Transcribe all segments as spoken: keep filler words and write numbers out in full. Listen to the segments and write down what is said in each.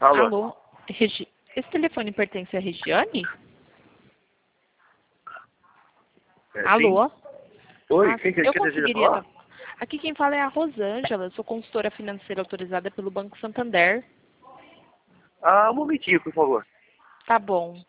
Alô? Alô? Regi... Esse telefone pertence a Regiane? É, Alô? sim? Oi, Ah, quem que, eu que deseja conseguiria... falar? Aqui quem fala é a Rosângela, eu sou consultora financeira autorizada pelo Banco Santander. Ah, um momentinho, por favor. Tá bom.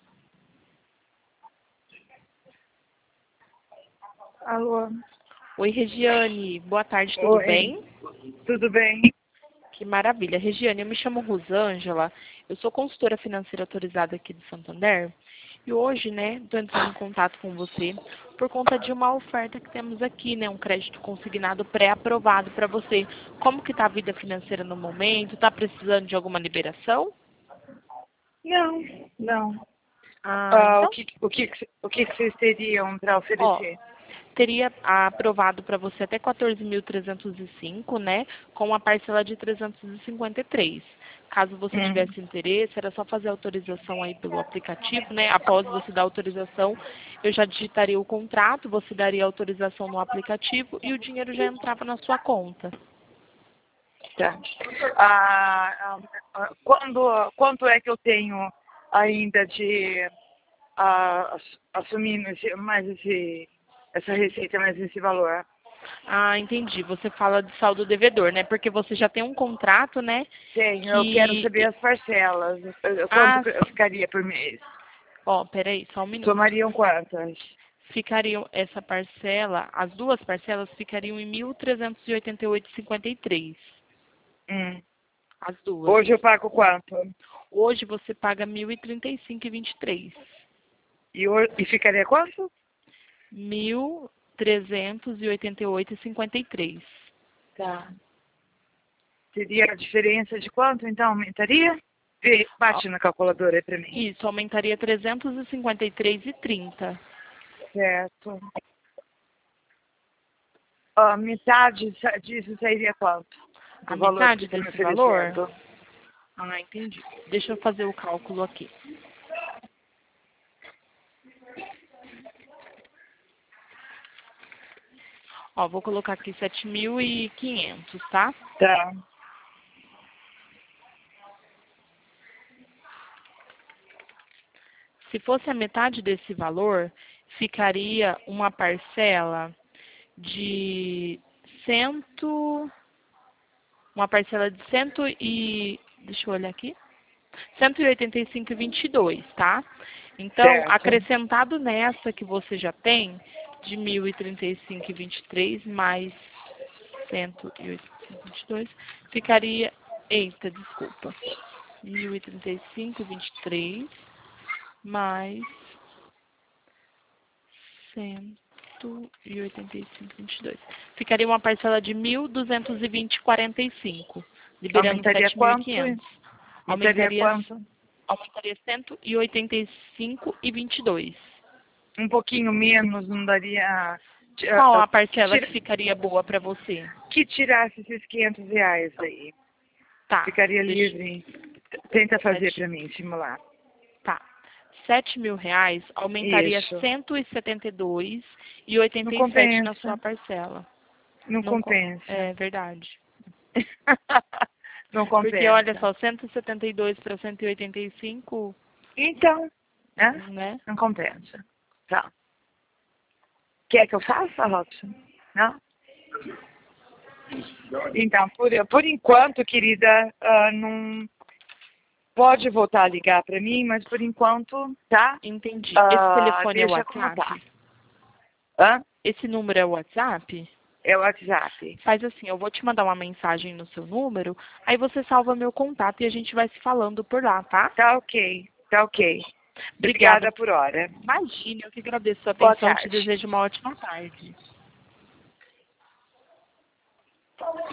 Alô? Oi, Regiane. Boa tarde, tudo Oi, bem? tudo bem? Que maravilha. Regiane, eu me chamo Rosângela, eu sou consultora financeira autorizada aqui do Santander. E hoje, né, estou entrando em contato com você por conta de uma oferta que temos aqui, né, um crédito consignado pré-aprovado para você. Como que está a vida financeira no momento? Está precisando de alguma liberação? Não, não. Ah, Ah, o então, que, o que, o que que vocês teriam para ó, oferecer? teria aprovado para você até quatorze mil trezentos e cinco, né, com uma parcela de trezentos e cinquenta e três. Caso você Hum, tivesse interesse, era só fazer a autorização aí pelo aplicativo, né? Após você dar a autorização, eu já digitaria o contrato, você daria a autorização no aplicativo e o dinheiro já entrava na sua conta. tá. Ah, ah, ah, quando, quanto é que eu tenho ainda de ah, ass- assumir esse, mais esse, essa receita, mais esse valor? Ah, entendi. Você fala de saldo devedor, né? Porque você já tem um contrato, né? Tenho, eu quero Que. saber as parcelas. eh, Quanto Ah, que eu ficaria por mês? ó, peraí, só um minuto. Somariam quantas? Ficariam essa parcela, as duas parcelas ficariam em mil trezentos e oitenta e oito e cinquenta e três. Hum. As duas. Hoje eu pago quanto? Hoje você paga mil e trinta e cinco e vinte e três. E, ho- e ficaria quanto? Mil trezentos e oitenta e oito e cinquenta e três. Tá. Seria a diferença de quanto, então? Aumentaria? Vê, bate na calculadora aí pra mim. Isso aumentaria trezentos e cinquenta e três e trinta. Certo. A metade sa- disso sairia quanto? A Do valor que metade você está me desse valor? oferecendo. Ah, entendi. Deixa eu fazer o cálculo aqui. Ó, vou colocar aqui sete mil e quinhentos, tá? Tá. Se fosse a metade desse valor, ficaria uma parcela de cento, uma parcela de cento e, deixa eu olhar aqui, cento e oitenta e cinco e vinte e dois, tá? Então, Certo. acrescentado nessa que você já tem, de mil e trinta e cinco e vinte e três mais cento e oitenta e cinco e vinte e dois, ficaria, eita, desculpa, mil e trinta e cinco e vinte e três mais cento e oitenta e cinco e vinte e dois. Ficaria uma parcela de mil duzentos e vinte e quarenta e cinco, liberando Aumentaria sete mil e quanto? quinhentos. Aumentaria Aumentaria, quanto? aumentaria cento e oitenta e cinco e vinte e dois. Um pouquinho menos, não daria... ti- ah, Qual ah, a parcela que tira- ficaria boa para você? Que tirasse esses quinhentos reais aí. Tá, Ficaria deixa, livre. Tenta fazer sete, pra mim, simular. tá. Sete mil reais aumentaria Isso. cento e setenta e dois e Não oitenta e sete na sua compensa. parcela. Não Não, co- compensa. é verdade. Não Porque olha compensa. só, cento e setenta e dois para cento e oitenta e cinco, Então, né? né? Não compensa. Tá. Quer que eu faça, Robson? Não? Então, por, por enquanto, querida, ah, não pode voltar a ligar para mim, mas por enquanto, tá? Entendi. Esse Ah, telefone é o deixa como tá. WhatsApp? Hã? Esse número é o WhatsApp? É o WhatsApp. Faz assim, eu vou te mandar uma mensagem no seu número, aí você salva meu contato e a gente vai se falando por lá, tá? Tá ok, tá ok. Obrigada. Obrigada por hora. Imagine, eu que agradeço a Boa atenção, te tarde. desejo uma ótima tarde.